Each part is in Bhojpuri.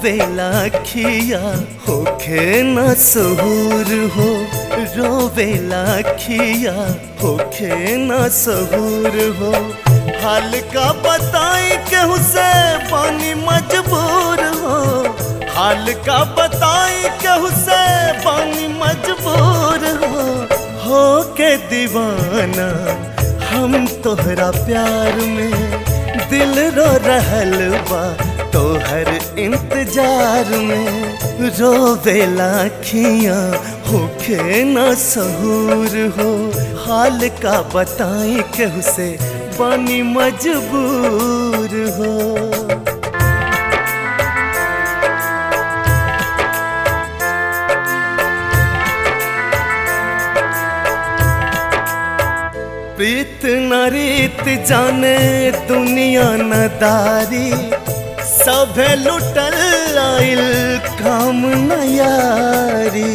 रोवेला खिया होखे न सहूर हो, रोवेला खिया होखे न सहूर हो। हाल का बताई केहू से पानी मजबूर हो, हाल का बताई केहू से पानी मजबूर हो के दीवाना हम तोहरा प्यार में। दिल रो रहल बा तोहर इंतजार में, रोवेला खियाँ होखे न सहूर हो। हाल का बताई केहू से पानी मजबूर हो। प्रीत न रीत जाने दुनिया न दारी, सभे लुटल आइल काम न यारी।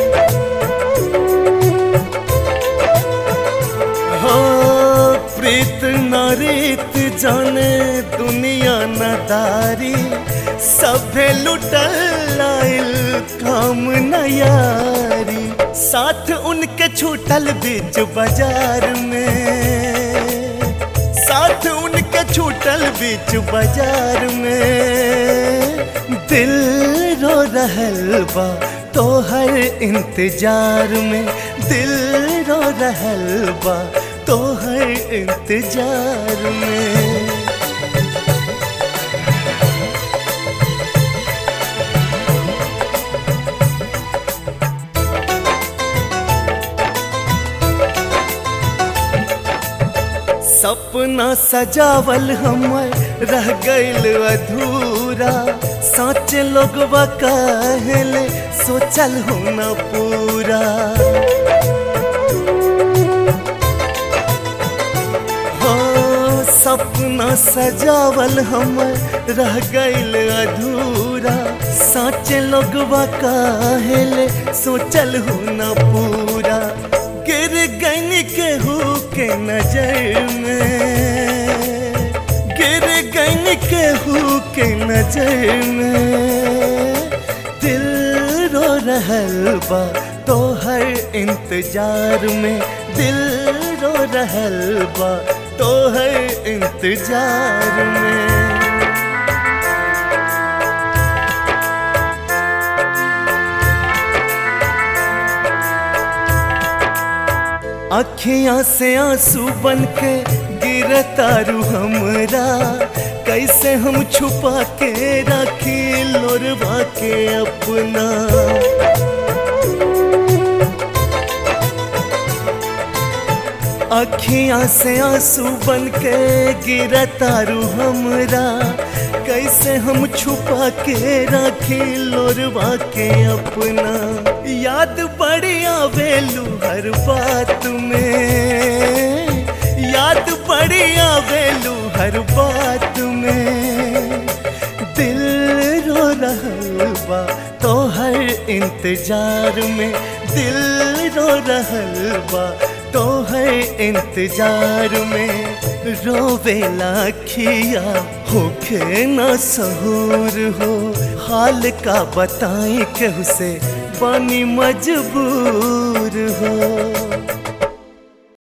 हो प्रीत न रीत जाने दुनिया न दारी, सभे लुटल आइल काम न यारी। साथ उनके छूटल बीच बाजार में, साथ उनके छूटल बीच बाजार में। दिल रो रहल बा तोहर इंतजार में, दिल रो रहल बा तोहर इंतजार में। सपना सजावल हमर रह गइल अधूरा, साचे लोगवा कहले सोचल हो न पूरा। हो सपना सजावल हमर रह गइल अधूरा, साचे लोगवा कहले सोचल हो न पूरा। गिर गइन केहू के नजर में, गिर गइन केहू के नजर में। दिल रो रहल बा तोहर इंतजार में, दिल रो रहल बा तोहर इंतजार में। अखियाँ से आंसू बनके गिरतारू हमरा, कैसे हम छुपा के रखी लोरवा के अपना। अखियाँ से आंसू बनके गिरतारू हमरा, कैसे हम छुपा के रखी लोरवा के अपना। याद बड़ी आवेलू हर बात में, याद बड़ी आवेलू हर बात में। दिल रो रहल बा तोहर इंतजार में, दिल रो रहल बा तोहर इंतजार में। रोवेला खिया होखे न सहूर हो, हाल का बताई केहू से पानी मजबूर हो।